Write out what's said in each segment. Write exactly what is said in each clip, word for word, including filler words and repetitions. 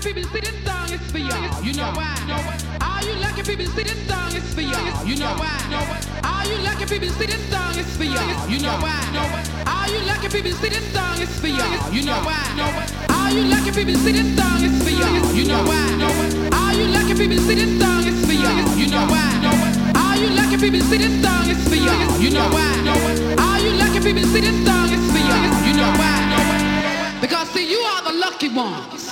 people, see this song is for y'all. You know why? All you lucky people, see this song is for y'all. You know why? All you lucky people, see this song is for y'all. You know why? All you lucky people, see this song is for y'all. You know why? All you lucky people, see this song is for y'all. You know why? All you lucky people, see this song is for y'all. You know why? All you lucky people, see this song is for y'all. You know why? All you lucky people, see this song is for y'all. You know why? Because see, you are the lucky ones.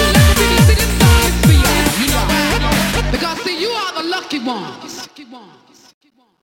Lucky one.